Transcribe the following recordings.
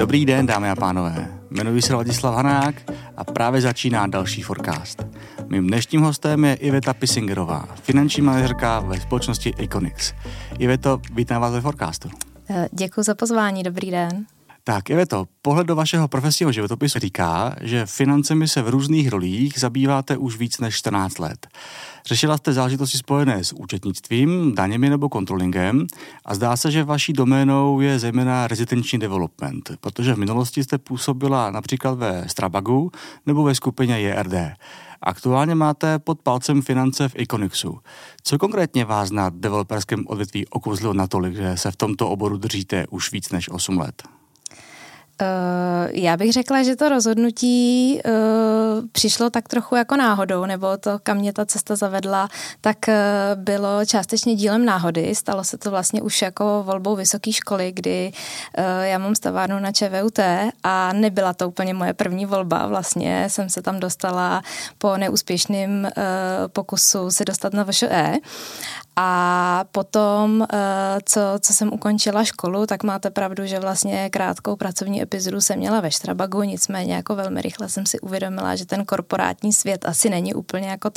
Dobrý den, dámy a pánové. Jmenuji se Ladislav Hanák a právě začíná další Forecast. Mým dnešním hostem je Iveta Pisingerová, finanční manažerka ve společnosti Econix. Iveto, vítám vás ve Forecastu. Děkuji za pozvání, dobrý den. Tak, Iveto, pohled do vašeho profesního životopisu říká, že financemi se v různých rolích zabýváte už víc než 14 let. Řešila jste záležitosti spojené s účetnictvím, daněmi nebo kontrolingem a zdá se, že vaší doménou je zejména rezidenční development, protože v minulosti jste působila například ve Strabagu nebo ve skupině JRD. Aktuálně máte pod palcem finance v Econixu. Co konkrétně vás na developerském odvětví okouzlilo natolik, že se v tomto oboru držíte už víc než 8 let? Já bych řekla, že to rozhodnutí přišlo tak trochu jako náhodou, nebo to, kam mě ta cesta zavedla, tak bylo částečně dílem náhody. Stalo se to vlastně už jako volbou vysoké školy, kdy já mám stavárnu na ČVUT a nebyla to úplně moje první volba. Vlastně jsem se tam dostala po neúspěšném pokusu se dostat na VŠE. A potom, co jsem ukončila školu, tak máte pravdu, že vlastně krátkou pracovní epizodu jsem měla ve Strabagu, nicméně jako velmi rychle jsem si uvědomila, že ten korporátní svět asi není úplně jako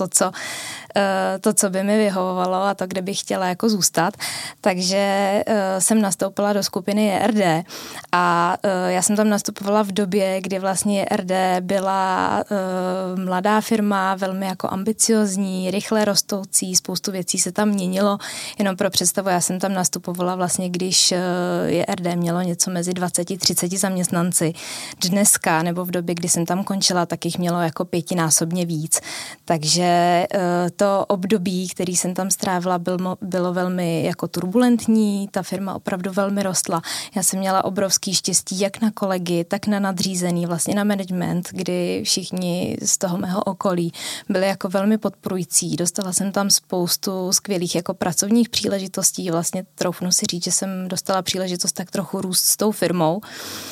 to, co by mi vyhovovalo a to, kde bych chtěla jako zůstat. Takže jsem nastoupila do skupiny JRD a já jsem tam nastupovala v době, kdy vlastně JRD byla mladá firma, velmi jako ambiciozní, rychle rostoucí, spoustu věcí se tam měnilo. Jenom pro představu, já jsem tam nastupovala vlastně, když JRD mělo něco mezi 20-30 zaměstnanci. Dneska, nebo v době, kdy jsem tam končila, tak jich mělo jako 5násobně víc. Takže to období, který jsem tam strávila, bylo velmi jako turbulentní, ta firma opravdu velmi rostla. Já jsem měla obrovský štěstí jak na kolegy, tak na nadřízený, vlastně na management, kdy všichni z toho mého okolí byli jako velmi podporující. Dostala jsem tam spoustu skvělých jako pracovních příležitostí. Vlastně troufnu si říct, že jsem dostala příležitost tak trochu růst s tou firmou.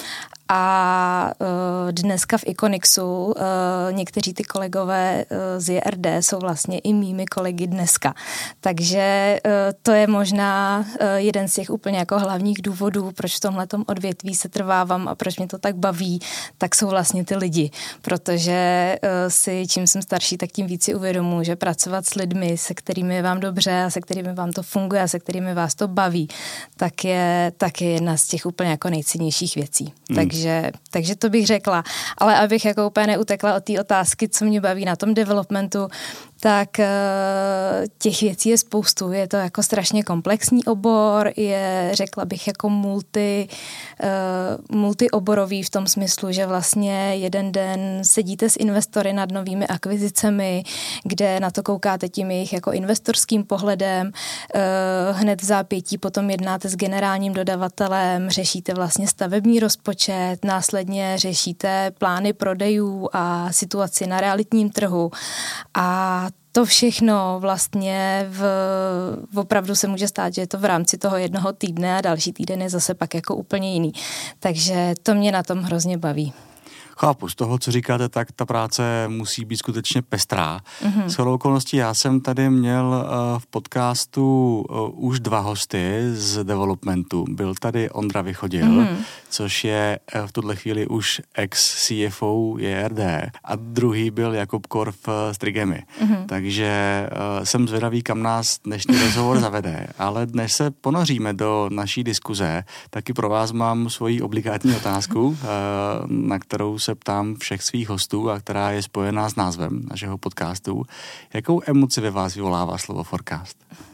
A dneska v Econixu někteří ty kolegové z JRD jsou vlastně i mými kolegy dneska. Takže to je možná jeden z těch úplně jako hlavních důvodů, proč v tomhletom odvětví se trvávám a proč mě to tak baví, tak jsou vlastně ty lidi. Protože si, čím jsem starší, tak tím víc si uvědomuji, že pracovat s lidmi, se kterými je vám dobře a se kterými vám to funguje a se kterými vás to baví, tak je jedna z těch úplně jako nejcennějších věcí. Takže to bych řekla. Ale abych jako úplně neutekla od té otázky, co mě baví na tom developmentu, tak těch věcí je spoustu. Je to jako strašně komplexní obor, je, řekla bych, jako multioborový v tom smyslu, že vlastně jeden den sedíte s investory nad novými akvizicemi, kde na to koukáte tím jejich jako investorským pohledem, hned v zápětí potom jednáte s generálním dodavatelem, řešíte vlastně stavební rozpočet, následně řešíte plány prodejů a situaci na realitním trhu a to všechno vlastně opravdu se může stát, že je to v rámci toho jednoho týdne a další týden je zase pak jako úplně jiný. Takže to mě na tom hrozně baví. Chápu, z toho, co říkáte, tak ta práce musí být skutečně pestrá. Shodou okolností já jsem tady měl v podcastu už 2 hosty z developmentu. Byl tady Ondra Vychodil, což je v tuhle chvíli už ex-CFO JRD a druhý byl Jakub Korf z Trigemy. Takže jsem zvědavý, kam nás dnešní rozhovor zavede. Ale dnes se ponoříme do naší diskuze. Taky pro vás mám svoji obligátní otázku, na kterou se ptám všech svých hostů a která je spojená s názvem našeho podcastu. Jakou emoci ve vás vyvolává slovo forecast?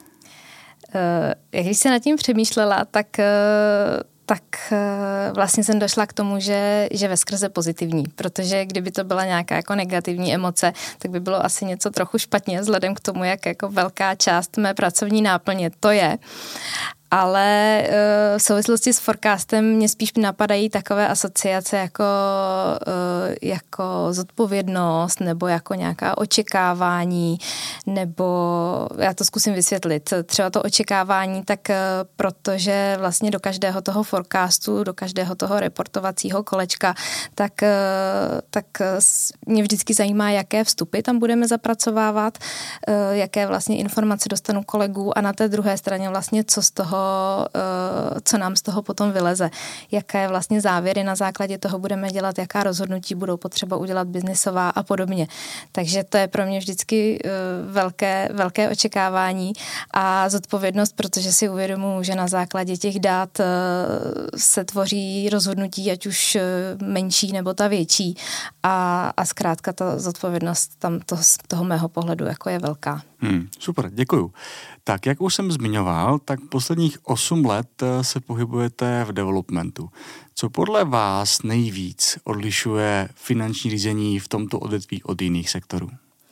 Když jsem nad tím přemýšlela, tak vlastně jsem došla k tomu, že veskrze pozitivní, protože kdyby to byla nějaká jako negativní emoce, tak by bylo asi něco trochu špatně vzhledem k tomu, jak jako velká část mé pracovní náplně to je. Ale v souvislosti s forecastem mě spíš napadají takové asociace jako zodpovědnost nebo jako nějaká očekávání nebo já to zkusím vysvětlit. Třeba to očekávání, tak protože vlastně do každého toho forecastu, do každého toho reportovacího kolečka, tak mě vždycky zajímá, jaké vstupy tam budeme zapracovávat, jaké vlastně informace dostanu kolegů a na té druhé straně vlastně co nám z toho potom vyleze. Jaké vlastně závěry na základě toho budeme dělat, jaká rozhodnutí budou potřeba udělat biznisová a podobně. Takže to je pro mě vždycky velké očekávání a zodpovědnost, protože si uvědomuji, že na základě těch dat se tvoří rozhodnutí, ať už menší nebo ta větší a zkrátka ta zodpovědnost tam z toho mého pohledu jako je velká. Super, děkuju. Tak, jak už jsem zmiňoval, tak posledních 8 let se pohybujete v developmentu. Co podle vás nejvíc odlišuje finanční řízení v tomto odvětví od jiných sektorů?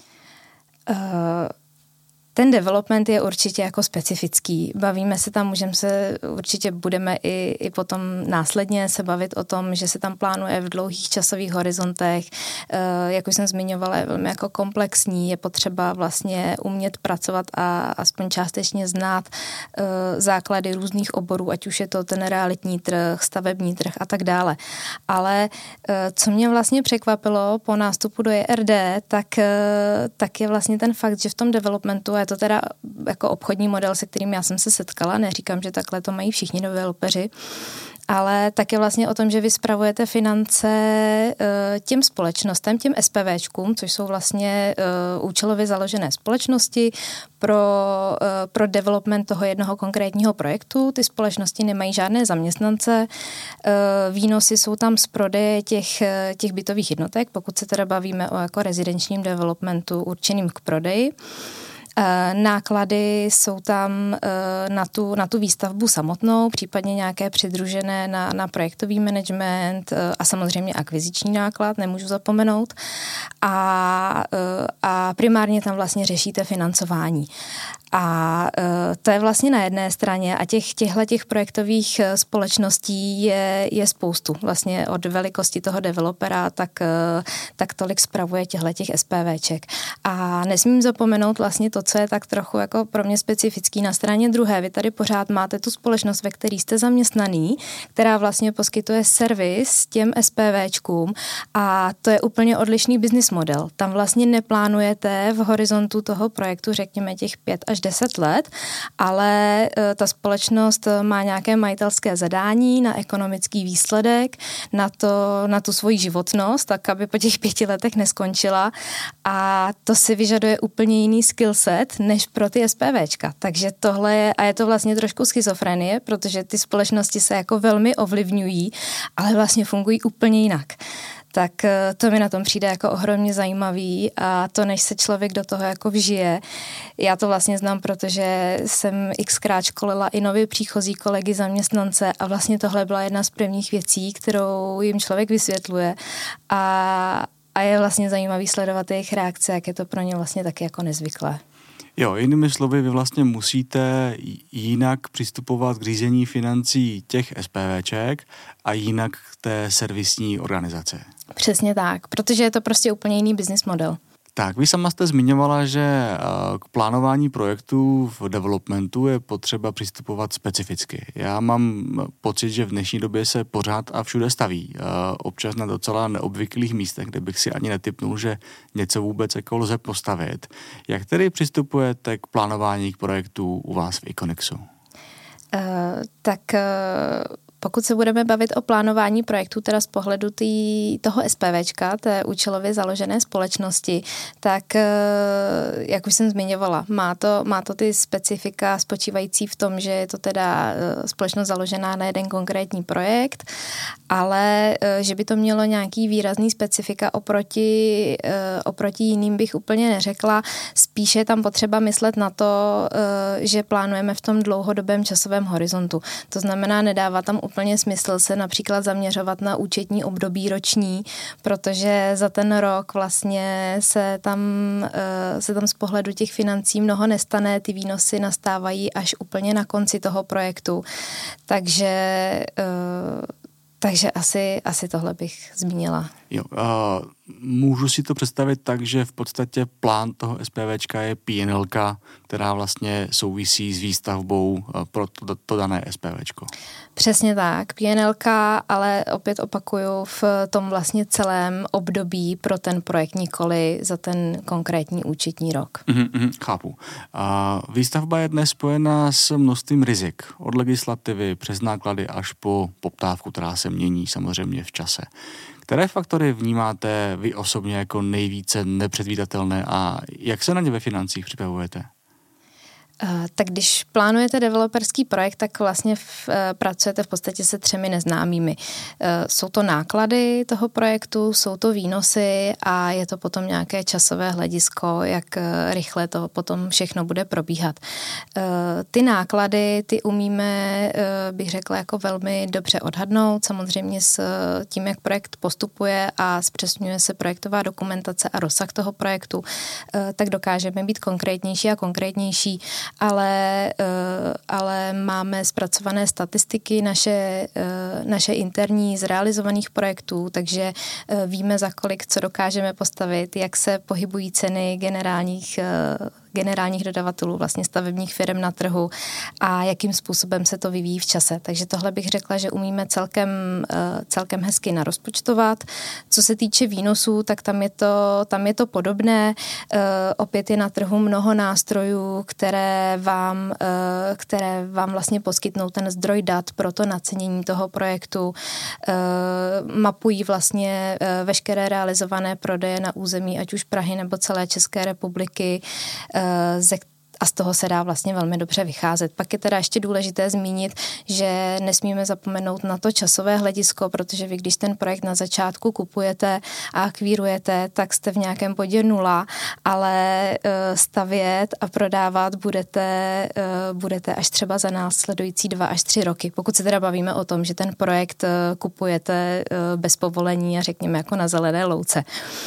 Ten development je určitě jako specifický. Bavíme se tam, určitě budeme i potom následně se bavit o tom, že se tam plánuje v dlouhých časových horizontech. Jak už jsem zmiňovala, je velmi jako komplexní, je potřeba vlastně umět pracovat a aspoň částečně znát základy různých oborů, ať už je to ten realitní trh, stavební trh a tak dále. Ale co mě vlastně překvapilo po nástupu do JRD, tak je vlastně ten fakt, že v tom developmentu je to teda jako obchodní model, se kterým já jsem se setkala, neříkám, že takhle to mají všichni developeři, ale tak je vlastně o tom, že vy spravujete finance těm společnostem, těm SPVčkům, což jsou vlastně účelově založené společnosti pro development toho jednoho konkrétního projektu. Ty společnosti nemají žádné zaměstnance, výnosy jsou tam z prodeje těch bytových jednotek, pokud se teda bavíme o jako rezidenčním developmentu určeným k prodeji. Náklady jsou tam na tu výstavbu samotnou, případně nějaké přidružené na projektový management a samozřejmě akviziční náklad, nemůžu zapomenout. A primárně tam vlastně řešíte financování. A to je vlastně na jedné straně a těch projektových společností je spoustu. Vlastně od velikosti toho developera tak tolik spravuje těch SPVček. A nesmím zapomenout vlastně to, co je tak trochu jako pro mě specifický na straně druhé. Vy tady pořád máte tu společnost, ve které jste zaměstnaný, která vlastně poskytuje servis těm SPVčkům a to je úplně odlišný business model. Tam vlastně neplánujete v horizontu toho projektu, řekněme těch 5 až 10 let, ale ta společnost má nějaké majitelské zadání na ekonomický výsledek, na tu svoji životnost, tak aby po těch 5 letech neskončila a to si vyžaduje úplně jiný skillset než pro ty SPVčka. Takže tohle je to vlastně trošku schizofrenie, protože ty společnosti se jako velmi ovlivňují, ale vlastně fungují úplně jinak. Tak to mi na tom přijde jako ohromně zajímavý a to, než se člověk do toho jako vžije. Já to vlastně znám, protože jsem xkrát školila i nově příchozí kolegy zaměstnance a vlastně tohle byla jedna z prvních věcí, kterou jim člověk vysvětluje a je vlastně zajímavý sledovat jejich reakce, jak je to pro ně vlastně taky jako nezvyklé. Jo, jinými slovy, vy vlastně musíte jinak přistupovat k řízení financí těch SPVček a jinak k té servisní organizace. Přesně tak, protože je to prostě úplně jiný business model. Tak, vy sama jste zmiňovala, že k plánování projektů v developmentu je potřeba přistupovat specificky. Já mám pocit, že v dnešní době se pořád a všude staví. Občas na docela neobvyklých místech, kde bych si ani netipnul, že něco vůbec jako lze postavit. Jak tedy přistupujete k plánování projektů u vás v Iconixu? Pokud se budeme bavit o plánování projektů, teda z pohledu toho SPVčka, té účelově založené společnosti, tak jak už jsem zmiňovala, má to ty specifika spočívající v tom, že je to teda společnost založená na jeden konkrétní projekt, ale že by to mělo nějaký výrazný specifika oproti jiným bych úplně neřekla. Spíše je tam potřeba myslet na to, že plánujeme v tom dlouhodobém časovém horizontu. To znamená, nedává tam úplně smysl se například zaměřovat na účetní období roční, protože za ten rok vlastně se tam z pohledu těch financí mnoho nestane, ty výnosy nastávají až úplně na konci toho projektu. Takže asi tohle bych zmínila. Jo, můžu si to představit tak, že v podstatě plán toho SPVčka je PNLka, která vlastně souvisí s výstavbou pro to dané SPVčko. Přesně tak, PNLka, ale opět opakuju v tom vlastně celém období pro ten projekt, nikoli za ten konkrétní účetní rok. Chápu. Výstavba je dnes spojená s množstvím rizik, od legislativy přes náklady až po poptávku, která se mění samozřejmě v čase. Které faktory vnímáte vy osobně jako nejvíce nepředvídatelné a jak se na ně ve financích připravujete? Tak když plánujete developerský projekt, tak vlastně pracujete v podstatě se 3 neznámými. Jsou to náklady toho projektu, jsou to výnosy a je to potom nějaké časové hledisko, jak rychle to potom všechno bude probíhat. Ty náklady, ty umíme, bych řekla, jako velmi dobře odhadnout, samozřejmě s tím, jak projekt postupuje a zpřesňuje se projektová dokumentace a rozsah toho projektu, tak dokážeme být konkrétnější a konkrétnější, ale máme zpracované statistiky naše interní z realizovaných projektů, takže víme, za kolik co dokážeme postavit, jak se pohybují ceny generálních dodavatelů, vlastně stavebních firm na trhu a jakým způsobem se to vyvíjí v čase. Takže tohle bych řekla, že umíme celkem hezky narozpočtovat. Co se týče výnosů, tak tam je to podobné. Opět je na trhu mnoho nástrojů, které vám vlastně poskytnou ten zdroj dat pro to nacenění toho projektu. Mapují vlastně veškeré realizované prodeje na území, ať už Prahy nebo celé České republiky, a z toho se dá vlastně velmi dobře vycházet. Pak je teda ještě důležité zmínit, že nesmíme zapomenout na to časové hledisko, protože vy, když ten projekt na začátku kupujete a akvírujete, tak jste v nějakém bodě 0, ale stavět a prodávat budete až třeba za následující 2 až 3 roky. Pokud se teda bavíme o tom, že ten projekt kupujete bez povolení a řekněme jako na zelené louce.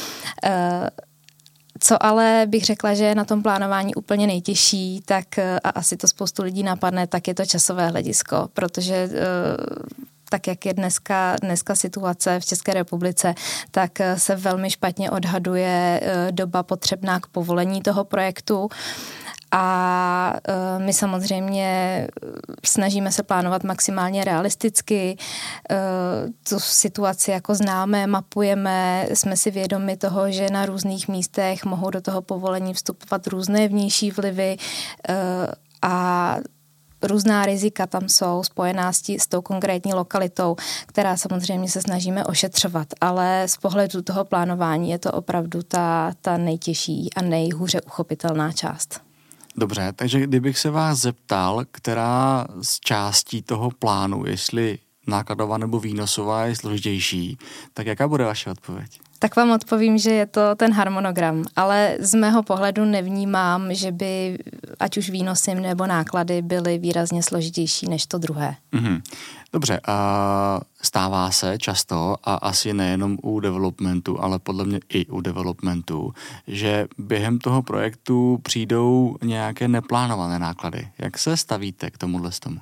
Co ale bych řekla, že je na tom plánování úplně nejtěžší, tak a asi to spoustu lidí napadne, tak je to časové hledisko, protože tak, jak je dneska situace v České republice, tak se velmi špatně odhaduje doba potřebná k povolení toho projektu. A my samozřejmě snažíme se plánovat maximálně realisticky. Tu situaci jako známe, mapujeme, jsme si vědomi toho, že na různých místech mohou do toho povolení vstupovat různé vnější vlivy a různá rizika tam jsou spojená s tou konkrétní lokalitou, která samozřejmě se snažíme ošetřovat, ale z pohledu toho plánování je to opravdu ta nejtěžší a nejhůře uchopitelná část. Dobře, takže kdybych se vás zeptal, která z částí toho plánu, jestli nákladová nebo výnosová, je složitější, tak jaká bude vaše odpověď? Tak vám odpovím, že je to ten harmonogram, ale z mého pohledu nevnímám, že by ať už výnosy nebo náklady byly výrazně složitější než to druhé. Dobře, stává se často a asi nejenom u developmentu, ale podle mě i u developmentu, že během toho projektu přijdou nějaké neplánované náklady. Jak se stavíte k tomuhle tomu?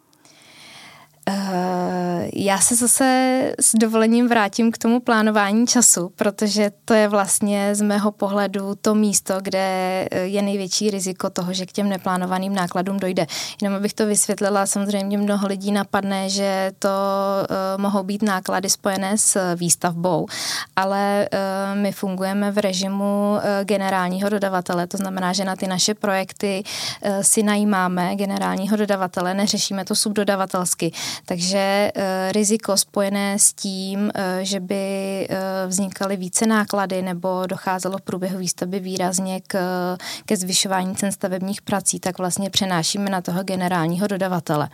Já se zase s dovolením vrátím k tomu plánování času, protože to je vlastně z mého pohledu to místo, kde je největší riziko toho, že k těm neplánovaným nákladům dojde. Jenom abych to vysvětlila, samozřejmě mnoho lidí napadne, že to mohou být náklady spojené s výstavbou, ale my fungujeme v režimu generálního dodavatele, to znamená, že na ty naše projekty si najímáme generálního dodavatele, neřešíme to subdodavatelsky. Takže riziko spojené s tím, že by vznikaly více náklady nebo docházelo v průběhu výstavby výrazně ke zvyšování cen stavebních prací, tak vlastně přenášíme na toho generálního dodavatele.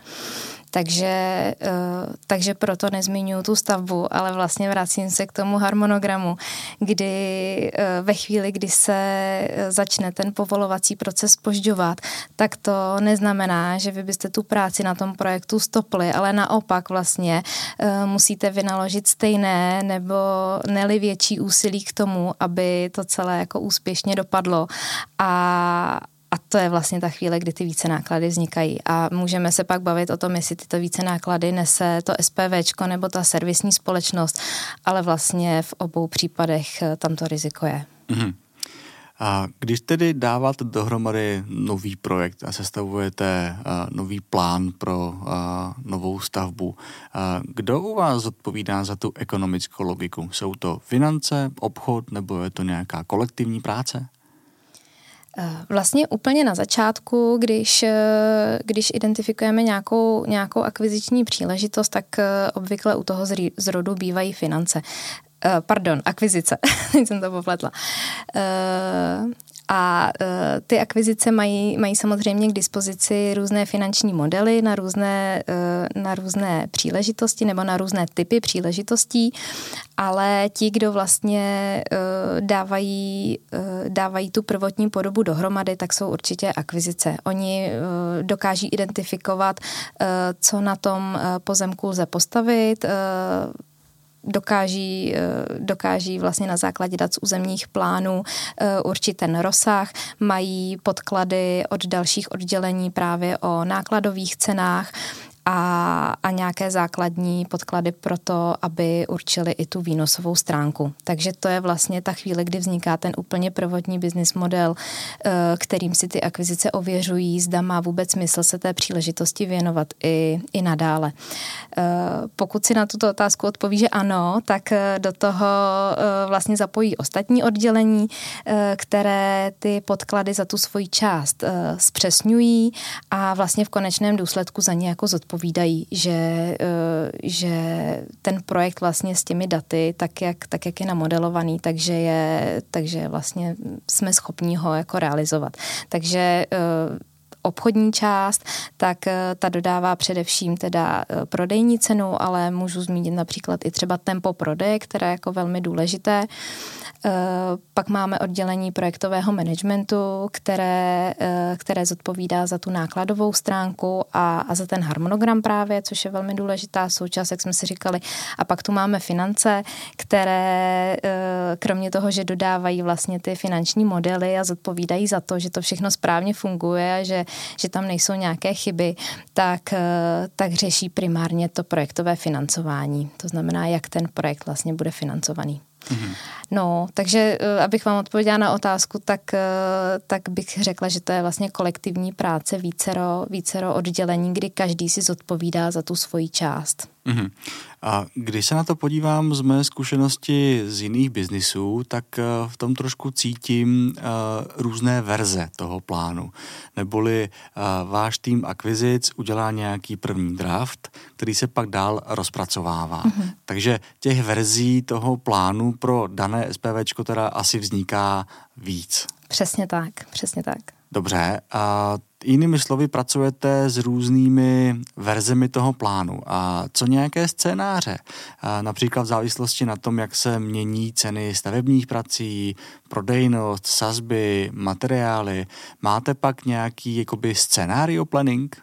Takže proto nezmiňuji tu stavbu, ale vlastně vracím se k tomu harmonogramu, kdy ve chvíli, kdy se začne ten povolovací proces zpožďovat, tak to neznamená, že vy byste tu práci na tom projektu stopli, ale naopak vlastně musíte vynaložit stejné nebo ne-li větší úsilí k tomu, aby to celé jako úspěšně dopadlo. A to je vlastně ta chvíle, kdy ty více náklady vznikají. A můžeme se pak bavit o tom, jestli tyto více náklady nese to SPVčko nebo ta servisní společnost, ale vlastně v obou případech tam to riziko je. Mm-hmm. A když tedy dáváte dohromady nový projekt a sestavujete nový plán pro novou stavbu, kdo u vás odpovídá za tu ekonomickou logiku? Jsou to finance, obchod nebo je to nějaká kolektivní práce? Vlastně úplně na začátku, když identifikujeme nějakou akviziční příležitost, tak obvykle u toho zrodu bývají finance. Akvizice. Teď jsem to popletla. Ty akvizice mají samozřejmě k dispozici různé finanční modely na různé příležitosti nebo na různé typy příležitostí, ale ti, kdo vlastně dávají tu prvotní podobu dohromady, tak jsou určitě akvizice. Oni dokáží identifikovat, co na tom pozemku lze postavit, dokáží vlastně na základě dat z územních plánů určit ten rozsah, mají podklady od dalších oddělení právě o nákladových cenách a nějaké základní podklady pro to, aby určili i tu výnosovou stránku. Takže to je vlastně ta chvíle, kdy vzniká ten úplně prvotní business model, kterým si ty akvizice ověřují, zda má vůbec smysl se té příležitosti věnovat i nadále. Pokud si na tuto otázku odpoví, že ano, tak do toho vlastně zapojí ostatní oddělení, které ty podklady za tu svoji část zpřesňují a vlastně v konečném důsledku za ně jako zodpovídají, že ten projekt vlastně s těmi daty, tak jak je namodelovaný, takže vlastně jsme schopni ho jako realizovat. Takže obchodní část, tak ta dodává především teda prodejní cenu, ale můžu zmínit například i třeba tempo prodeje, které je jako velmi důležité. Pak máme oddělení projektového managementu, které zodpovídá za tu nákladovou stránku a za ten harmonogram právě, což je velmi důležitá součást, jak jsme si říkali. A pak tu máme finance, které kromě toho, že dodávají vlastně ty finanční modely a zodpovídají za to, že to všechno správně funguje a že tam nejsou nějaké chyby, tak řeší primárně to projektové financování. To znamená, jak ten projekt vlastně bude financovaný. Mm-hmm. No, takže abych vám odpověděla na otázku, tak bych řekla, že to je vlastně kolektivní práce vícero oddělení, kdy každý si zodpovídá za tu svoji část. Mm-hmm. A když se na to podívám z mé zkušenosti z jiných biznisů, tak v tom trošku cítím různé verze toho plánu. Neboli váš tým akvizic udělá nějaký první draft, který se pak dál rozpracovává. Mm-hmm. Takže těch verzí toho plánu pro dané SPVčko teda asi vzniká víc. Přesně tak. Dobře, a jinými slovy pracujete s různými verzemi toho plánu. A co nějaké scénáře? Například v závislosti na tom, jak se mění ceny stavebních prací, prodejnost, sazby, materiály. Máte pak nějaký jakoby scenario planning?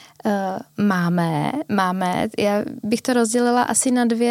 Máme. Já bych to rozdělila asi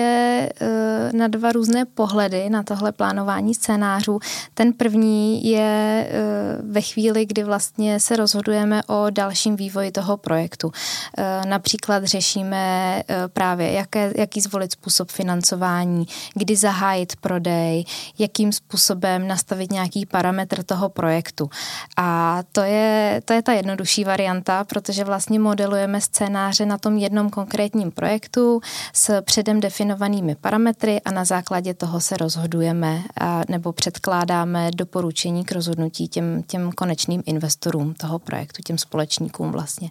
na dva různé pohledy na tohle plánování scénářů. Ten první je ve chvíli, kdy vlastně se rozhodujeme o dalším vývoji toho projektu. Například řešíme právě, jaký zvolit způsob financování, kdy zahájit prodej, jakým způsobem nastavit nějaký parametr toho projektu. A to je ta jednodušší varianta, protože vlastně modelujeme scénáře na tom jednom konkrétním projektu s předem definovanými parametry a na základě toho se rozhodujeme nebo předkládáme doporučení k rozhodnutí těm konečným investorům toho projektu, těm společníkům vlastně.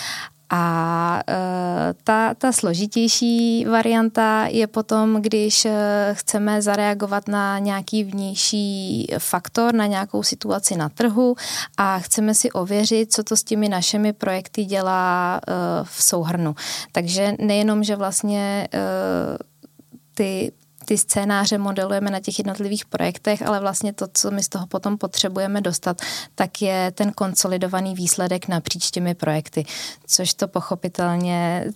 A ta složitější varianta je potom, když chceme zareagovat na nějaký vnější faktor, na nějakou situaci na trhu a chceme si ověřit, co to s těmi našimi projekty dělá v souhrnu. Takže nejenom, že vlastně ty scénáře modelujeme na těch jednotlivých projektech, ale vlastně to, co my z toho potom potřebujeme dostat, tak je ten konsolidovaný výsledek napříč těmi projekty, což to pochopitelně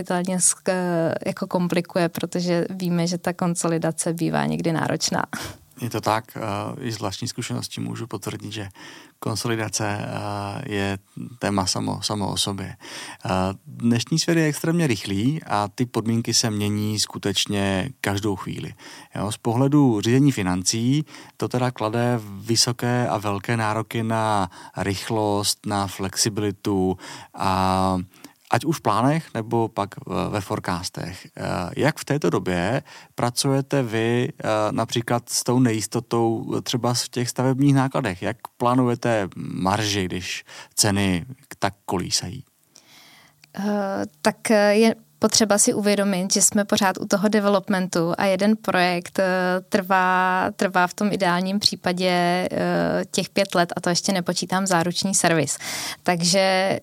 jako komplikuje, protože víme, že ta konsolidace bývá někdy náročná. Je to tak, i z vlastní zkušenosti můžu potvrdit, že konsolidace je téma samo o sobě. Dnešní svět je extrémně rychlý a ty podmínky se mění skutečně každou chvíli. Jo, z pohledu řízení financí to teda klade vysoké a velké nároky na rychlost, na flexibilitu a ať už v plánech, nebo pak ve forecastech. Jak v této době pracujete vy například s tou nejistotou třeba v těch stavebních nákladech? Jak plánujete marži, když ceny tak kolísají? Tak je potřeba si uvědomit, že jsme pořád u toho developmentu a jeden projekt trvá v tom ideálním případě těch 5 let a to ještě nepočítám záruční servis. Takže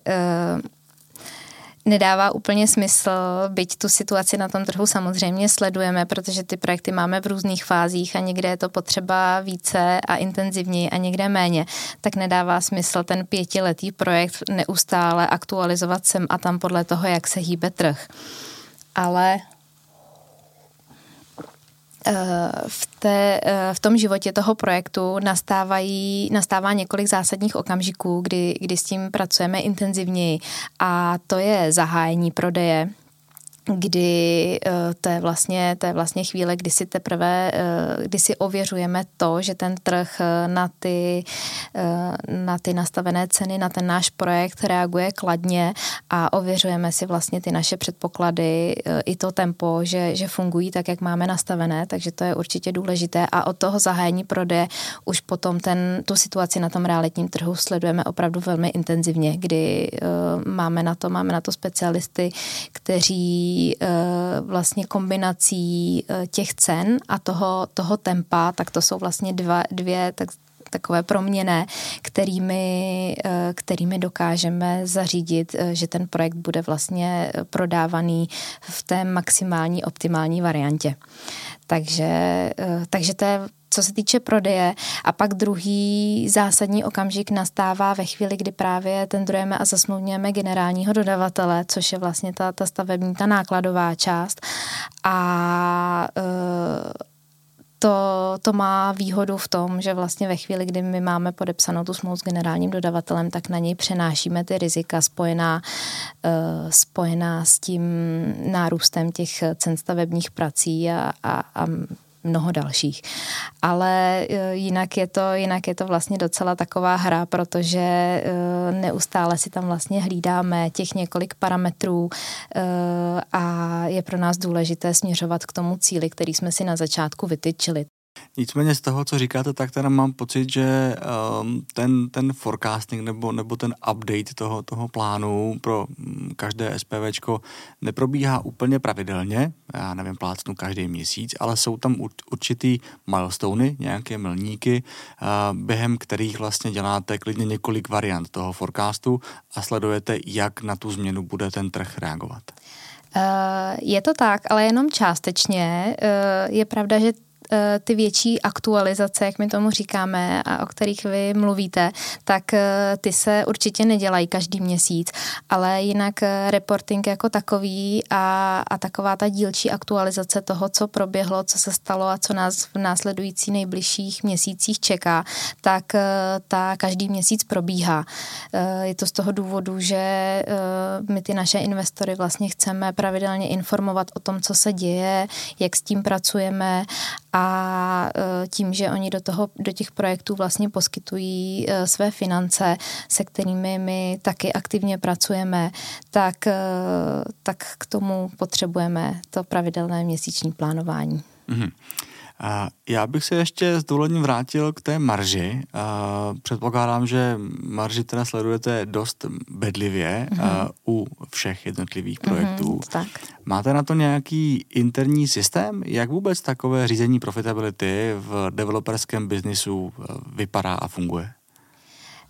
nedává úplně smysl, byť tu situaci na tom trhu samozřejmě sledujeme, protože ty projekty máme v různých fázích a někde je to potřeba více a intenzivněji a někde méně, tak nedává smysl ten 5letý projekt neustále aktualizovat sem a tam podle toho, jak se hýbe trh. Ale v tom životě toho projektu nastává několik zásadních okamžiků, kdy s tím pracujeme intenzivněji a to je zahájení prodeje, kdy to je vlastně chvíle, kdy si ověřujeme to, že ten trh na ty nastavené ceny, na ten náš projekt reaguje kladně a ověřujeme si vlastně ty naše předpoklady i to tempo, že fungují tak, jak máme nastavené, takže to je určitě důležité a od toho zahájení prodeje už potom tu situaci na tom realitním trhu sledujeme opravdu velmi intenzivně, kdy máme na to specialisty, kteří vlastně kombinací těch cen a toho tempa, tak to jsou vlastně dvě takové proměnné, kterými dokážeme zařídit, že ten projekt bude vlastně prodávaný v té maximální optimální variantě. Takže to je, co se týče prodeje. A pak druhý zásadní okamžik nastává ve chvíli, kdy právě tendrujeme a zasmluvňujeme generálního dodavatele, což je vlastně ta stavební, ta nákladová část. A to má výhodu v tom, že vlastně ve chvíli, kdy my máme podepsanou tu smlouvu s generálním dodavatelem, tak na něj přenášíme ty rizika spojená s tím nárůstem těch cen stavebních prací a mnoho dalších. Ale jinak je to vlastně docela taková hra, protože neustále si tam vlastně hlídáme těch několik parametrů a je pro nás důležité směřovat k tomu cíli, který jsme si na začátku vytyčili. Nicméně z toho, co říkáte, tak teda mám pocit, že ten forecasting nebo ten update toho plánu pro každé SPVčko neprobíhá úplně pravidelně, já nevím, plácnu každý měsíc, ale jsou tam určitý milestony, nějaké milníky, během kterých vlastně děláte klidně několik variant toho forecastu a sledujete, jak na tu změnu bude ten trh reagovat. Je to tak, ale jenom částečně. Je pravda, že ty větší aktualizace, jak my tomu říkáme a o kterých vy mluvíte, tak ty se určitě nedělají každý měsíc, ale jinak reporting jako takový a taková ta dílčí aktualizace toho, co proběhlo, co se stalo a co nás v následující nejbližších měsících čeká, tak ta každý měsíc probíhá. Je to z toho důvodu, že my ty naše investory vlastně chceme pravidelně informovat o tom, co se děje, jak s tím pracujeme a tím, že oni do těch projektů vlastně poskytují své finance, se kterými my taky aktivně pracujeme, tak k tomu potřebujeme to pravidelné měsíční plánování. Mm-hmm. Já bych se ještě s dovolením vrátil k té marži. Předpokládám, že marži teda sledujete dost bedlivě u všech jednotlivých projektů. Tak. Máte na to nějaký interní systém? Jak vůbec takové řízení profitability v developerském biznisu vypadá a funguje?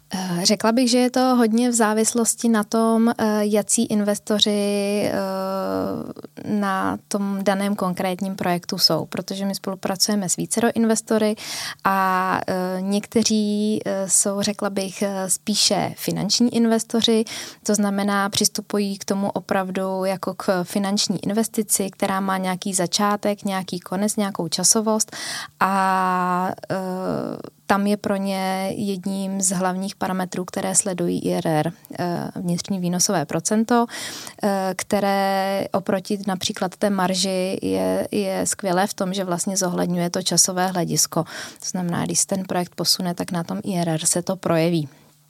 Řekla bych, že je to hodně v závislosti na tom, jací investoři na tom daném konkrétním projektu jsou, protože my spolupracujeme s vícero investory a někteří jsou, řekla bych, spíše finanční investoři, to znamená přistupují k tomu opravdu jako k finanční investici, která má nějaký začátek, nějaký konec, nějakou časovost a tam je pro ně jedním z hlavních parametrů, které sledují IRR, vnitřní výnosové procento, které oproti například té marži je skvělé v tom, že vlastně zohledňuje to časové hledisko. To znamená, když ten projekt posune, tak na tom IRR se to projeví.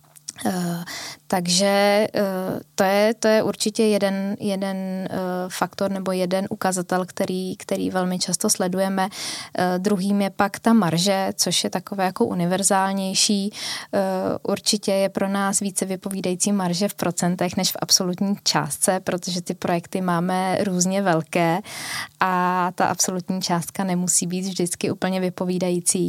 Takže to je určitě jeden faktor nebo jeden ukazatel, který velmi často sledujeme. Druhým je pak ta marže, což je takové jako univerzálnější. Určitě je pro nás více vypovídající marže v procentech než v absolutní částce, protože ty projekty máme různě velké a ta absolutní částka nemusí být vždycky úplně vypovídající.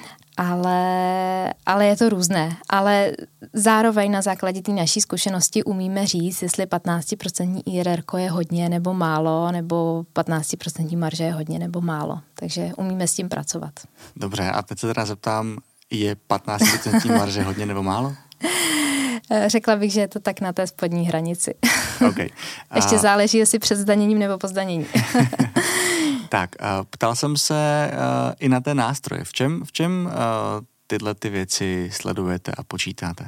Ale je to různé. Ale zároveň na základě té naší zkušenosti umíme říct, jestli 15% IRR je hodně nebo málo, nebo 15% marže je hodně nebo málo. Takže umíme s tím pracovat. Dobře, a teď se teda zeptám, je 15% marže hodně nebo málo? Řekla bych, že je to tak na té spodní hranici. Okay. Ještě záleží, jestli před zdaněním nebo po zdanění. Tak, ptal jsem se i na té nástroje. V čem tyhle ty věci sledujete a počítáte?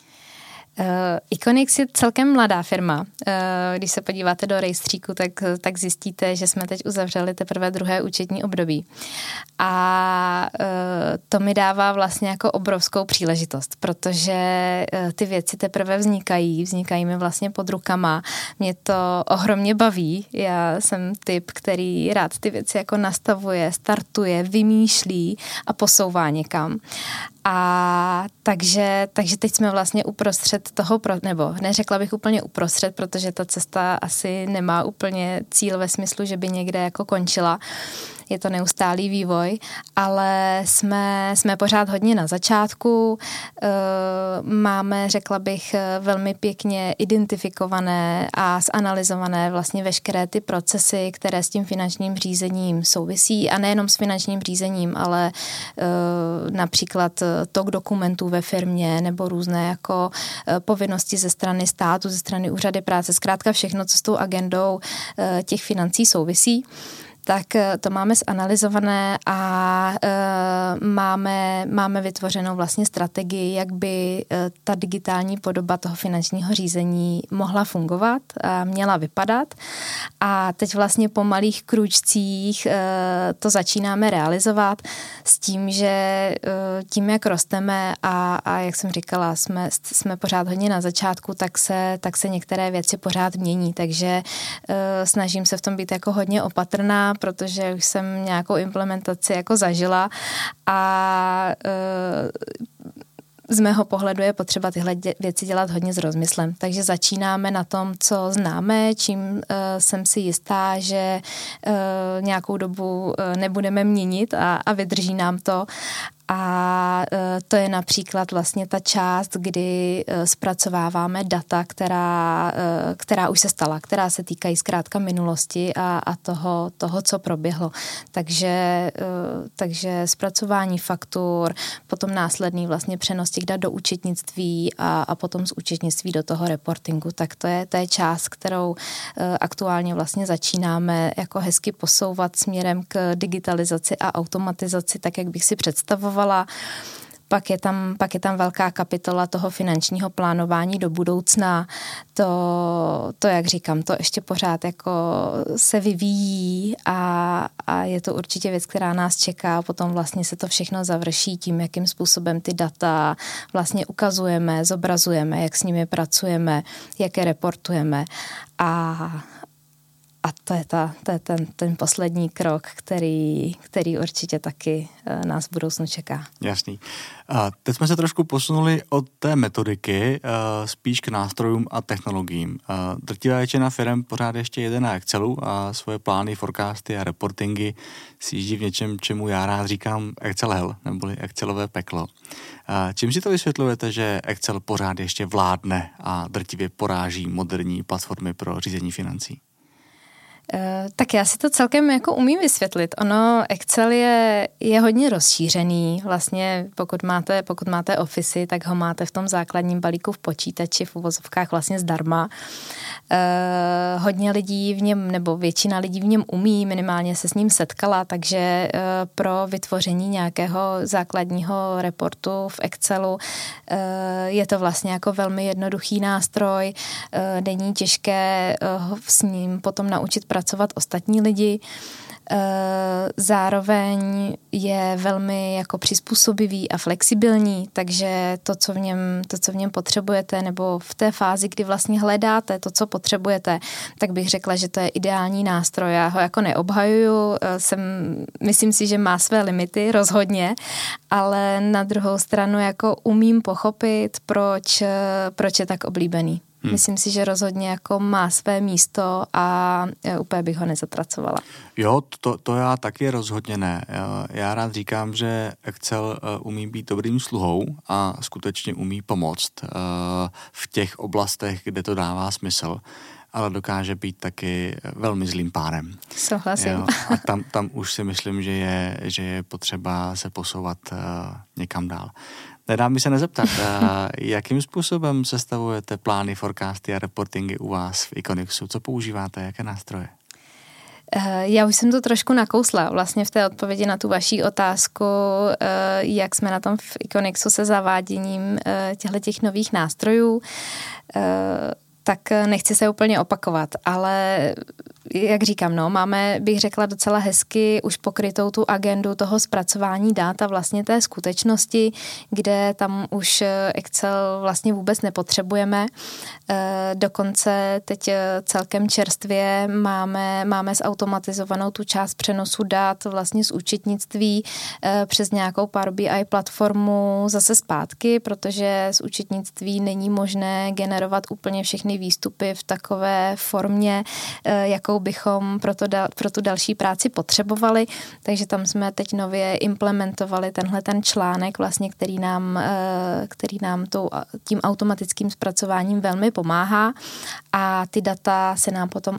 Iconix je celkem mladá firma. Když se podíváte do rejstříku, tak zjistíte, že jsme teď uzavřeli teprve 2. účetní období. A to mi dává vlastně jako obrovskou příležitost, protože ty věci teprve vznikají mi vlastně pod rukama. Mě to ohromně baví. Já jsem typ, který rád ty věci jako nastavuje, startuje, vymýšlí a posouvá někam. A takže teď jsme vlastně uprostřed toho, nebo neřekla bych úplně uprostřed, protože ta cesta asi nemá úplně cíl ve smyslu, že by někde jako končila. Je to neustálý vývoj, ale jsme pořád hodně na začátku. Máme, řekla bych, velmi pěkně identifikované a zanalyzované vlastně veškeré ty procesy, které s tím finančním řízením souvisí a nejenom s finančním řízením, ale například tok dokumentů ve firmě nebo různé jako povinnosti ze strany státu, ze strany úřady práce, zkrátka všechno, co s tou agendou těch financí souvisí. Tak to máme zanalyzované a máme vytvořenou vlastně strategii, jak by ta digitální podoba toho finančního řízení mohla fungovat a měla vypadat. A teď vlastně po malých krůčcích to začínáme realizovat s tím, že tím, jak rosteme a jak jsem říkala, jsme pořád hodně na začátku, tak se některé věci pořád mění, takže snažím se v tom být jako hodně opatrná, protože už jsem nějakou implementaci jako zažila a z mého pohledu je potřeba tyhle věci dělat hodně s rozmyslem. Takže začínáme na tom, co známe, čím jsem si jistá, že nějakou dobu nebudeme měnit a vydrží nám to. A to je například vlastně ta část, kdy zpracováváme data, která už se stala, která se týkají zkrátka minulosti a toho, co proběhlo. Takže zpracování faktur, potom následný vlastně přenos těch dat do účetnictví a potom z účetnictví do toho reportingu. Tak to je část, kterou aktuálně vlastně začínáme jako hezky posouvat směrem k digitalizaci a automatizaci, tak jak bych si představovala. Pak je tam velká kapitola toho finančního plánování do budoucna. To jak říkám, to ještě pořád jako se vyvíjí a je to určitě věc, která nás čeká. Potom vlastně se to všechno završí tím, jakým způsobem ty data vlastně ukazujeme, zobrazujeme, jak s nimi pracujeme, jak je reportujeme A to je ten poslední krok, který určitě taky nás v budoucnu čeká. Jasný. A teď jsme se trošku posunuli od té metodiky spíš k nástrojům a technologiím. Drtivá většina firem pořád ještě jede na Excelu a svoje plány, forecasty a reportingy si jíždí v něčem, čemu já rád říkám Excel hell, neboli Excelové peklo. Čím si to vysvětlujete, že Excel pořád ještě vládne a drtivě poráží moderní platformy pro řízení financí? Tak já si to celkem jako umím vysvětlit. Ono, Excel je hodně rozšířený. Vlastně pokud máte Office, tak ho máte v tom základním balíku v počítači, v uvozovkách vlastně zdarma. Hodně lidí v něm, nebo většina lidí v něm umí, minimálně se s ním setkala, takže pro vytvoření nějakého základního reportu v Excelu je to vlastně jako velmi jednoduchý nástroj. Není těžké s ním potom naučit pracovat ostatní lidi. Zároveň je velmi jako přizpůsobivý a flexibilní, takže to, co v něm potřebujete, nebo v té fázi, kdy vlastně hledáte to, co potřebujete, tak bych řekla, že to je ideální nástroj. Já ho jako neobhajuju, myslím si, že má své limity, rozhodně, ale na druhou stranu jako umím pochopit, proč je tak oblíbený. Myslím si, že rozhodně jako má své místo a úplně bych ho nezatracovala. Jo, to já taky rozhodně ne. Já rád říkám, že Excel umí být dobrým sluhou a skutečně umí pomoct v těch oblastech, kde to dává smysl, ale dokáže být taky velmi zlým pánem. Souhlasím. Jo, a tam už si myslím, že je potřeba se posouvat někam dál. Nedá mi se nezeptat, jakým způsobem sestavujete plány, forecasty a reportingy u vás v Iconixu? Co používáte, jaké nástroje? Já už jsem to trošku nakousla vlastně v té odpovědi na tu vaší otázku, jak jsme na tom v Iconixu se zaváděním těch nových nástrojů. Tak nechci se úplně opakovat, ale jak říkám, máme, bych řekla, docela hezky už pokrytou tu agendu toho zpracování dat a vlastně té skutečnosti, kde tam už Excel vlastně vůbec nepotřebujeme. Dokonce teď celkem čerstvě máme zautomatizovanou tu část přenosu dat vlastně z účetnictví přes nějakou Power BI platformu zase zpátky, protože z účetnictví není možné generovat úplně všechny výstupy v takové formě, jakou bychom pro tu další práci potřebovali. Takže tam jsme teď nově implementovali ten článek, vlastně, který nám tím automatickým zpracováním velmi pomáhá a ty data se nám potom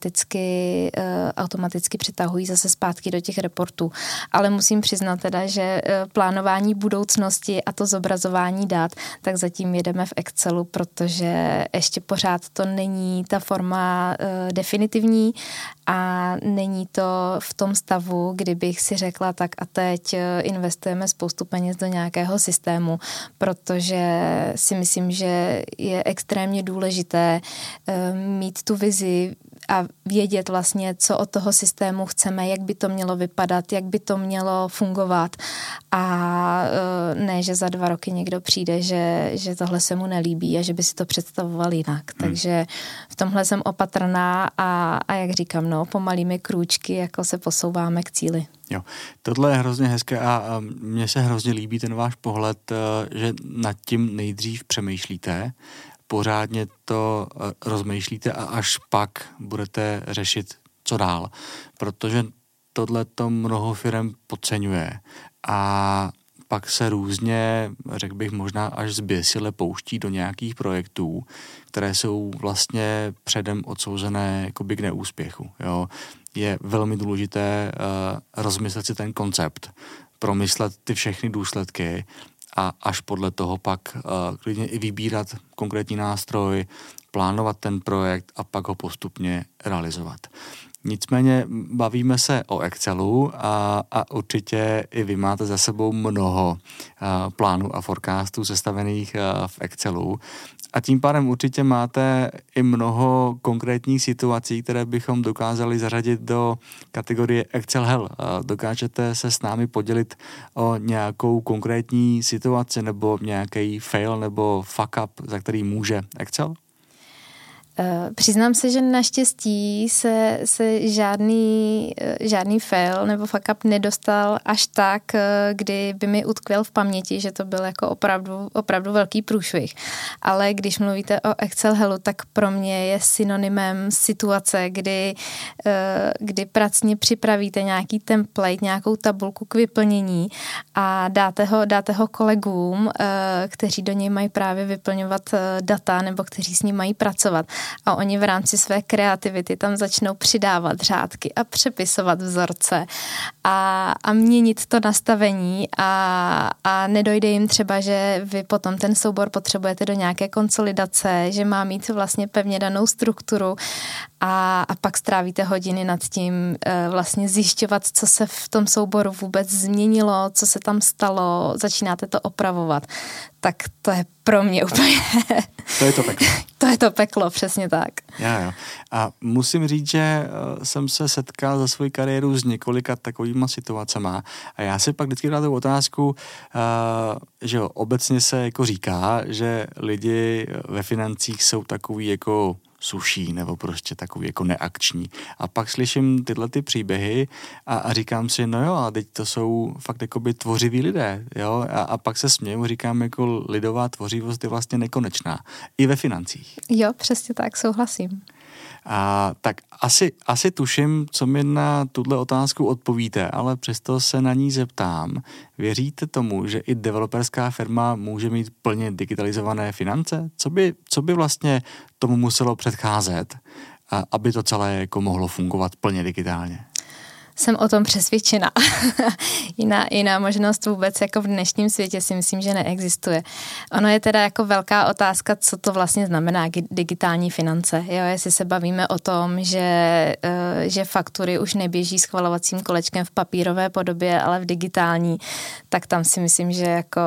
automaticky přitahují zase zpátky do těch reportů. Ale musím přiznat teda, že plánování budoucnosti a to zobrazování dat, tak zatím jedeme v Excelu, protože ještě pořád to není ta forma definitivní a není to v tom stavu, kdybych si řekla tak a teď investujeme spoustu peněz do nějakého systému, protože si myslím, že je extrémně důležité mít tu vizi a vědět vlastně, co od toho systému chceme, jak by to mělo vypadat, jak by to mělo fungovat a ne, že za 2 roky někdo přijde, že tohle se mu nelíbí a že by si to představoval jinak. Takže v tomhle jsem opatrná a jak říkám, pomalými krůčky, jako se posouváme k cíli. Jo, tohle je hrozně hezké a mně se hrozně líbí ten váš pohled, že nad tím nejdřív přemýšlíte, pořádně to rozmýšlíte a až pak budete řešit, co dál. Protože tohle to mnoho firem podceňuje a pak se různě, řekl bych možná až zběsile pouští do nějakých projektů, které jsou vlastně předem odsouzené jakoby k neúspěchu. Jo. Je velmi důležité rozmyslet si ten koncept, promyslet ty všechny důsledky a až podle toho pak klidně i vybírat konkrétní nástroj, plánovat ten projekt a pak ho postupně realizovat. Nicméně bavíme se o Excelu a určitě i vy máte za sebou mnoho plánů a forecastů sestavených v Excelu. A tím pádem určitě máte i mnoho konkrétních situací, které bychom dokázali zařadit do kategorie Excel hell. Dokážete se s námi podělit o nějakou konkrétní situaci nebo nějaký fail nebo fuck up, za který může Excel? Přiznám se, že naštěstí se žádný fail nebo fuck up nedostal až tak, kdy by mi utkvěl v paměti, že to byl jako opravdu velký průšvih. Ale když mluvíte o Excel Hellu, tak pro mě je synonymem situace, kdy pracně připravíte nějaký template, nějakou tabulku k vyplnění a dáte ho kolegům, kteří do něj mají právě vyplňovat data nebo kteří s ním mají pracovat. A oni v rámci své kreativity tam začnou přidávat řádky a přepisovat vzorce a měnit to nastavení a nedojde jim třeba, že vy potom ten soubor potřebujete do nějaké konsolidace, že má mít vlastně pevně danou strukturu a pak strávíte hodiny nad tím vlastně zjišťovat, co se v tom souboru vůbec změnilo, co se tam stalo, začínáte to opravovat. Tak to je pro mě úplně... To je to peklo. To je to peklo, přesně tak. Jo. A musím říct, že jsem se setkal za svou kariéru s několika takovýma situacema a já si pak vždycky dám tu otázku, že jo, obecně se jako říká, že lidi ve financích jsou takový jako suší nebo prostě takový jako neakční. A pak slyším tyhle ty příběhy a říkám si, no jo, a teď to jsou fakt jakoby tvořiví lidé, jo, a pak se směju, říkám, jako lidová tvořivost je vlastně nekonečná. I ve financích. Jo, přesně tak, souhlasím. Tak asi tuším, co mi na tuhle otázku odpovíte, ale přesto se na ní zeptám. Věříte tomu, že i developerská firma může mít plně digitalizované finance? Co by vlastně tomu muselo předcházet, aby to celé jako mohlo fungovat plně digitálně? Jsem o tom přesvědčena. Jiná možnost vůbec jako v dnešním světě si myslím, že neexistuje. Ono je teda jako velká otázka, co to vlastně znamená digitální finance. Jo, jestli se bavíme o tom, že faktury už neběží schvalovacím kolečkem v papírové podobě, ale v digitální, tak tam si myslím, že jako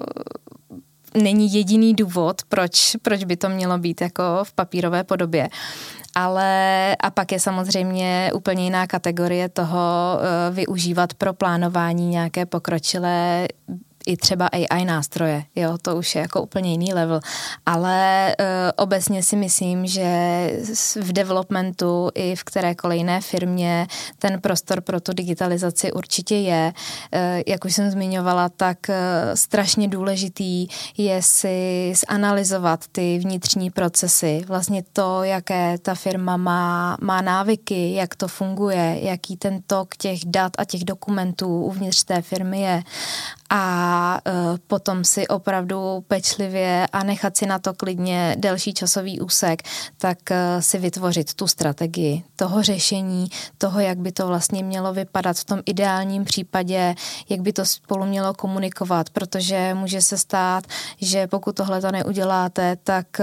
není jediný důvod, proč by to mělo být jako v papírové podobě. Ale a pak je samozřejmě úplně jiná kategorie toho využívat pro plánování nějaké pokročilé i třeba AI nástroje, jo, to už je jako úplně jiný level, ale obecně si myslím, že v developmentu i v kterékoliv jiné firmě ten prostor pro tu digitalizaci určitě je. Jak už jsem zmiňovala, tak strašně důležitý je si zanalyzovat ty vnitřní procesy, vlastně to, jaké ta firma má návyky, jak to funguje, jaký ten tok těch dat a těch dokumentů uvnitř té firmy je. A potom si opravdu pečlivě a nechat si na to klidně delší časový úsek, tak si vytvořit tu strategii toho řešení, toho, jak by to vlastně mělo vypadat v tom ideálním případě, jak by to spolu mělo komunikovat, protože může se stát, že pokud tohle to neuděláte,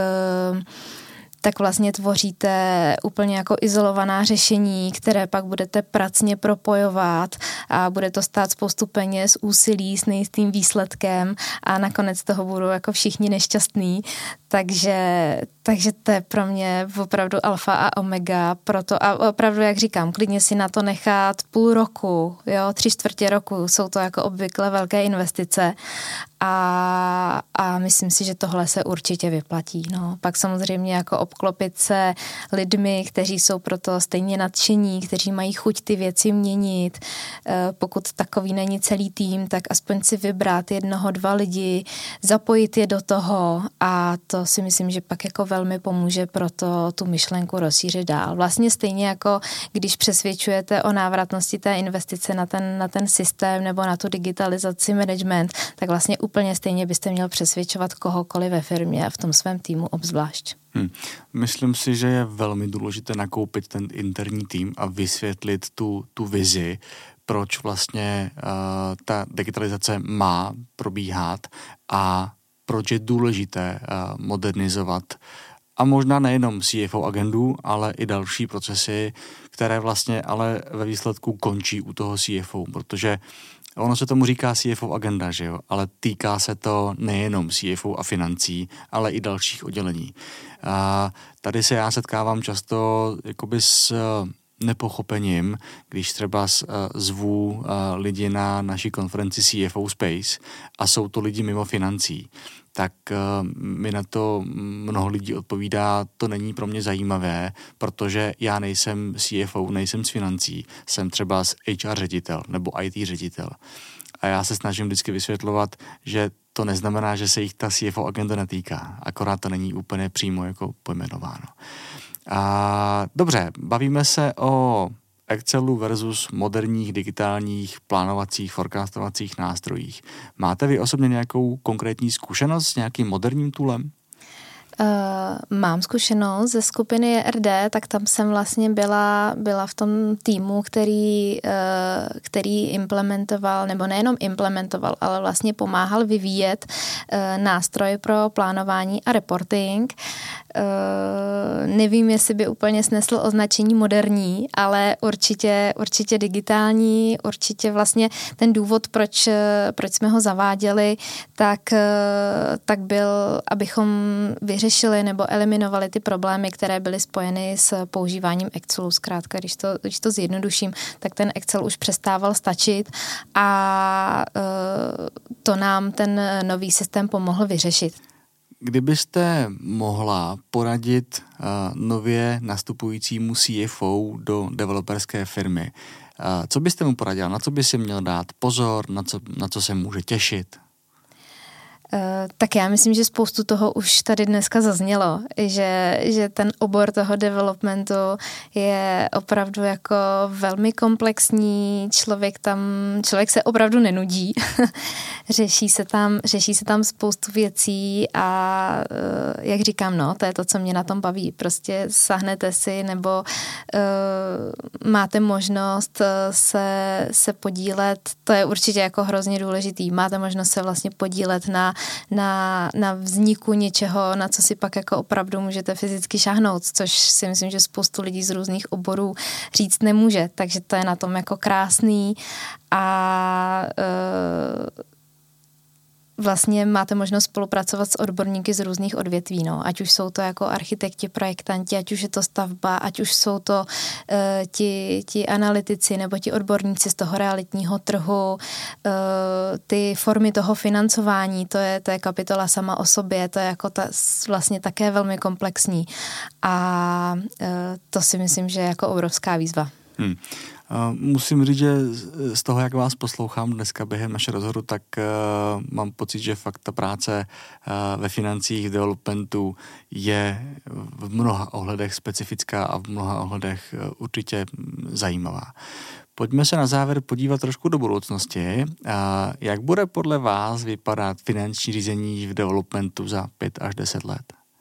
tak vlastně tvoříte úplně jako izolovaná řešení, které pak budete pracně propojovat a bude to stát spoustu peněz, úsilí s nejistým výsledkem a nakonec toho budou jako všichni nešťastní. Takže to je pro mě opravdu alfa a omega proto a opravdu, jak říkám, klidně si na to nechat půl roku, jo, 3/4 roku, jsou to jako obvykle velké investice a myslím si, že tohle se určitě vyplatí. No. Pak samozřejmě jako obklopit se lidmi, kteří jsou proto stejně nadšení, kteří mají chuť ty věci měnit. Pokud takový není celý tým, tak aspoň si vybrat 1, 2 lidi, zapojit je do toho a to si myslím, že pak jako velmi pomůže proto tu myšlenku rozšířit dál. Vlastně stejně jako když přesvědčujete o návratnosti té investice na ten systém nebo na tu digitalizaci management, tak vlastně úplně stejně byste měl přesvědčovat kohokoliv ve firmě a v tom svém týmu obzvlášť. Myslím si, že je velmi důležité nakoupit ten interní tým a vysvětlit tu vizi, proč vlastně ta digitalizace má probíhat a proč je důležité modernizovat a možná nejenom CFO agendu, ale i další procesy, které vlastně ale ve výsledku končí u toho CFO, protože ono se tomu říká CFO agenda, že jo, ale týká se to nejenom CFO a financí, ale i dalších oddělení. Tady se já setkávám často jakoby s nepochopením, když třeba zvu lidi na naší konferenci CFO Space a jsou to lidi mimo financí, tak mi na to mnoho lidí odpovídá, to není pro mě zajímavé, protože já nejsem CFO, nejsem z financí, jsem třeba z HR ředitel nebo IT ředitel. A já se snažím vždycky vysvětlovat, že to neznamená, že se jich ta CFO agenda netýká, akorát to není úplně přímo jako pojmenováno. Dobře, bavíme se o Excelu versus moderních digitálních plánovacích, forecastovacích nástrojích. Máte vy osobně nějakou konkrétní zkušenost s nějakým moderním toolem? Mám zkušenost ze skupiny JRD, tak tam jsem vlastně byla v tom týmu, který implementoval, nebo nejenom implementoval, ale vlastně pomáhal vyvíjet nástroj pro plánování a reporting. Nevím, jestli by úplně snesl označení moderní, ale určitě digitální, určitě vlastně ten důvod, proč jsme ho zaváděli, tak byl, abychom vyřešili nebo eliminovali ty problémy, které byly spojeny s používáním Excelu. Zkrátka, když to zjednoduším, tak ten Excel už přestával stačit a to nám ten nový systém pomohl vyřešit. Kdybyste mohla poradit nově nastupujícímu CFO do developerské firmy, co byste mu poradila? Na co by si měl dát pozor? Na co se může těšit? Tak já myslím, že spoustu toho už tady dneska zaznělo, že ten obor toho developmentu je opravdu jako velmi komplexní, člověk se opravdu nenudí, řeší se tam spoustu věcí a jak říkám, to je to, co mě na tom baví, prostě sáhnete si nebo máte možnost se podílet, to je určitě jako hrozně důležitý, máte možnost se vlastně podílet na vzniku něčeho, na co si pak jako opravdu můžete fyzicky šáhnout, což si myslím, že spoustu lidí z různých oborů říct nemůže, takže to je na tom jako krásný a vlastně máte možnost spolupracovat s odborníky z různých odvětví, ať už jsou to jako architekti, projektanti, ať už je to stavba, ať už jsou to ti analytici nebo ti odborníci z toho realitního trhu, ty formy toho financování, to je kapitola sama o sobě, to je jako vlastně také velmi komplexní a to si myslím, že je jako obrovská výzva. Musím říct, že z toho, jak vás poslouchám dneska během našeho rozhovoru, tak mám pocit, že fakt ta práce ve financích, v developmentu je v mnoha ohledech specifická a v mnoha ohledech určitě zajímavá. Pojďme se na závěr podívat trošku do budoucnosti. Jak bude podle vás vypadat finanční řízení v developmentu za 5 až 10 let?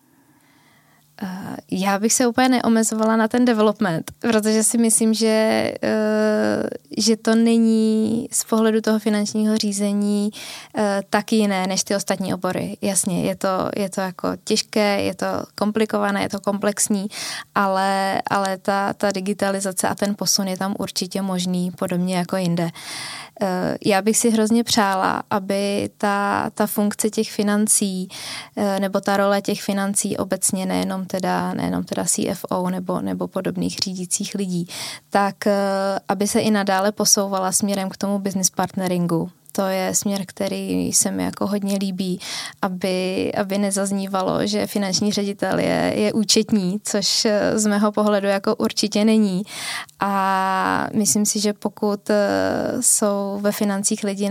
Já bych se úplně neomezovala na ten development, protože si myslím, že to není z pohledu toho finančního řízení tak jiné než ty ostatní obory. Jasně, je to jako těžké, je to komplikované, je to komplexní, ale ta digitalizace a ten posun je tam určitě možný, podobně jako jinde. Já bych si hrozně přála, aby ta funkce těch financí nebo ta role těch financí obecně, nejenom teda CFO nebo podobných řídících lidí, tak aby se i nadále posouvala směrem k tomu business partneringu. To je směr, který se mi jako hodně líbí, aby nezaznívalo, že finanční ředitel je účetní, což z mého pohledu jako určitě není. A myslím si, že pokud jsou ve financích lidi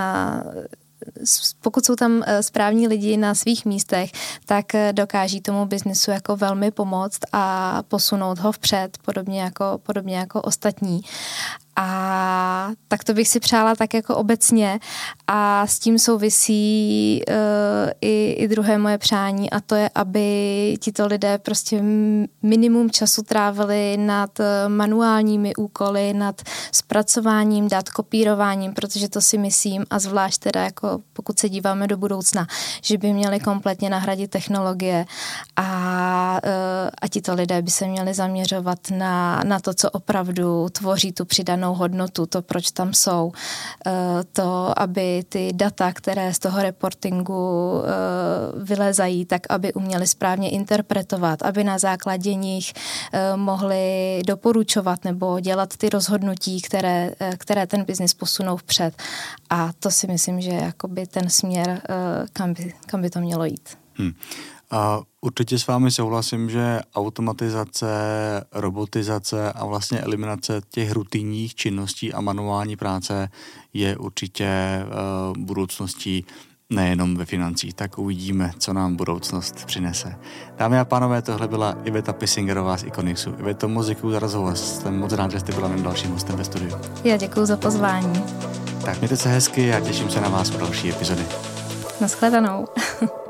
pokud jsou tam správní lidi na svých místech, tak dokáží tomu biznesu jako velmi pomoct a posunout ho vpřed, podobně jako ostatní. A tak to bych si přála tak jako obecně a s tím souvisí i druhé moje přání a to je, aby tito lidé prostě minimum času trávili nad manuálními úkoly, nad zpracováním dat, kopírováním, protože to si myslím a zvlášť teda jako pokud se díváme do budoucna, že by měli kompletně nahradit technologie a tito lidé by se měli zaměřovat na to, co opravdu tvoří tu přidanou přidanou hodnotu, to, proč tam jsou, to, aby ty data, které z toho reportingu vylezají, tak aby uměli správně interpretovat, aby na základě nich mohli doporučovat nebo dělat ty rozhodnutí, které ten biznis posunou vpřed. A to si myslím, že je jakoby ten směr, kam by to mělo jít. A určitě s vámi souhlasím, že automatizace, robotizace a vlastně eliminace těch rutinních činností a manuální práce je určitě budoucností nejenom ve financích. Tak uvidíme, co nám budoucnost přinese. Dámy a pánové, tohle byla Iveta Pisingerová z Iconixu. Iveto, moc děkuju za rozhovor. Jsem moc rád, že jste byla mým dalším hostem ve studiu. Já děkuju za pozvání. Tak mějte se hezky a těším se na vás u další epizody. Naschledanou.